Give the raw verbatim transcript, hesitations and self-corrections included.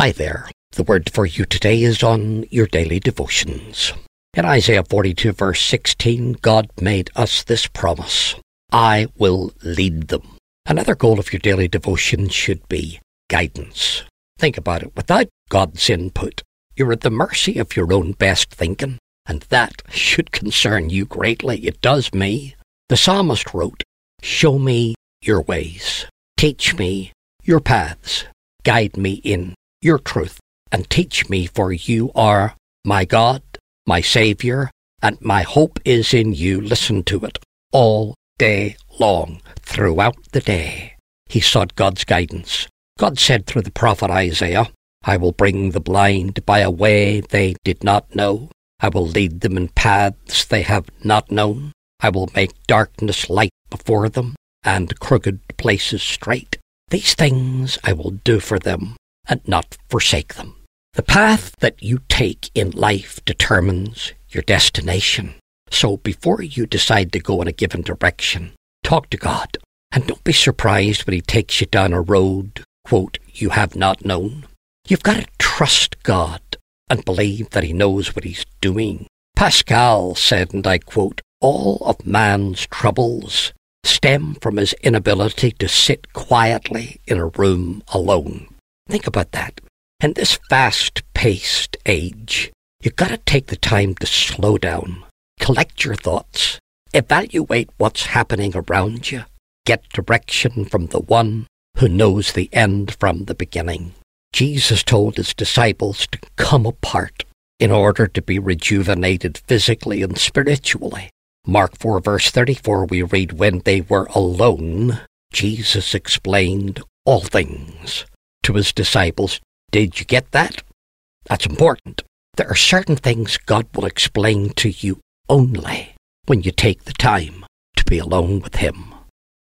Hi there. The word for you today is on your daily devotions. In Isaiah forty-two verse sixteen, God made us this promise: I will lead them. Another goal of your daily devotion should be guidance. Think about it. Without God's input, you're at the mercy of your own best thinking, and that should concern you greatly. It does me. The psalmist wrote, "Show me your ways. Teach me your paths. Guide me in your truth, and teach me, for you are my God, my Saviour, and my hope is in you." Listen to it. All day long, throughout the day, he sought God's guidance. God said through the prophet Isaiah, "I will bring the blind by a way they did not know. I will lead them in paths they have not known. I will make darkness light before them, and crooked places straight. These things I will do for them, and not forsake them." The path that you take in life determines your destination. So before you decide to go in a given direction, talk to God. And don't be surprised when he takes you down a road, quote, you have not known. You've got to trust God and believe that he knows what he's doing. Pascal said, and I quote, "All of man's troubles stem from his inability to sit quietly in a room alone." Think about that. In this fast-paced age, you've got to take the time to slow down, collect your thoughts, evaluate what's happening around you, get direction from the one who knows the end from the beginning. Jesus told his disciples to come apart in order to be rejuvenated physically and spiritually. Mark four verse thirty-four, we read, "When they were alone, Jesus explained all things to his disciples." Did you get that? That's important. There are certain things God will explain to you only when you take the time to be alone with him.